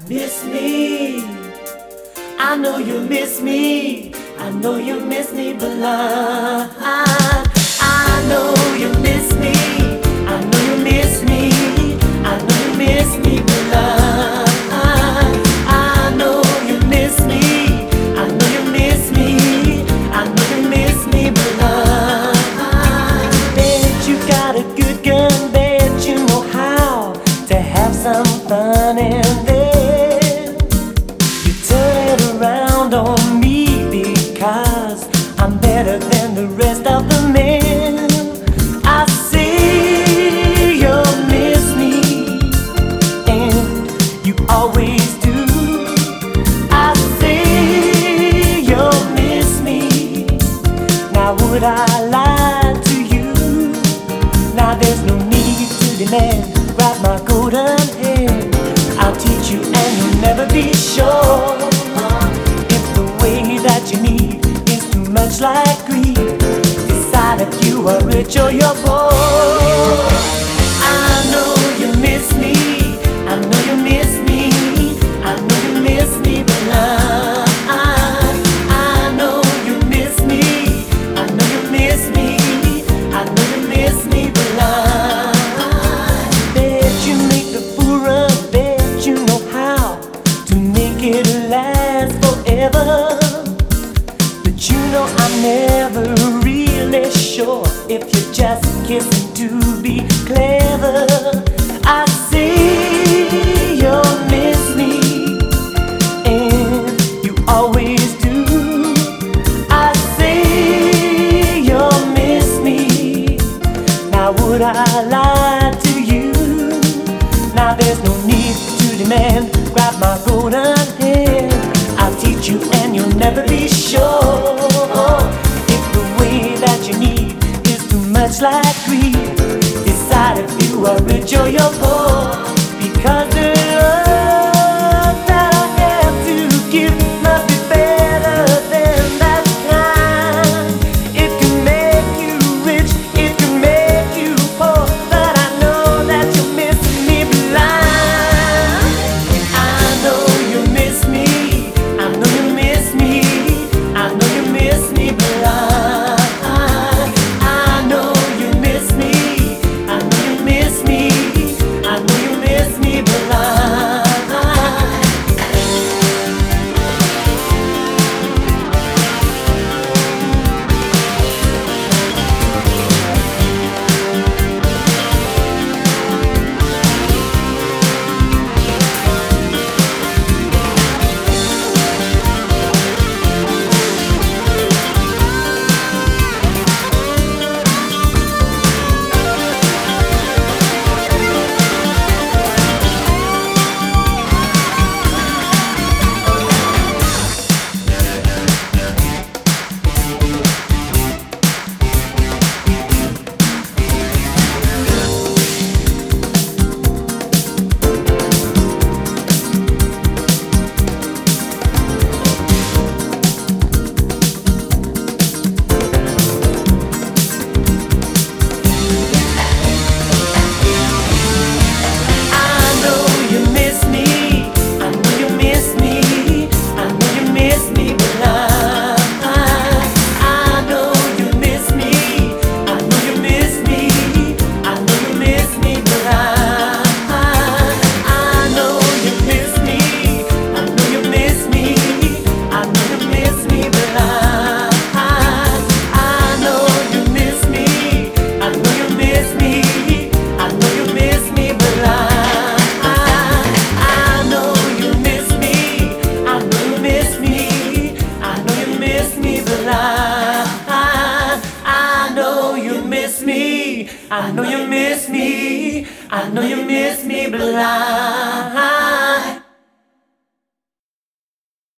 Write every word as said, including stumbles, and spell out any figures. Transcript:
miss me. I know you miss me. I know you miss me, but I, I know you miss me. I know you miss me. I know you miss me, but I, I know you miss me. I know you miss me. I know you miss me, but I bet you got a good gun. Bet you know how to have some fun and then you turn it around on me because I'm better than the rest of the men. I say you'll miss me, and you always do. I say you'll miss me. Now would I lie to you? Now there's no need to demand. Grab my golden hand, I'll teach you and you'll never be sure. If the way that you need is too much like greed, decide if you are rich or you're poor. I know you miss me. I know you miss me. I know you miss me, but I, I know you miss me. I know you miss me. I know you miss me, but I bet you make the fool run. Bet you know how to make it last forever. But you know I'm never really sure if you're just kissing to be clever. I say you'll miss me, and you always do. I say you'll miss me. Now would I lie to you? Now there's no need to demand. Grab my golden hand, I'll teach you and you'll never be sure. If the way that you need is too much like greed, decide if you are rich or you're poor. Because the love that I have to give must be better than that kind. It can make you rich, it can make you poor, but I know that you're missing me blind. I know you miss me. I know you miss me. I know you miss me, but I, I know you miss me. I know you miss me. I know you miss me, but I. I know you miss me. I know you miss me, but I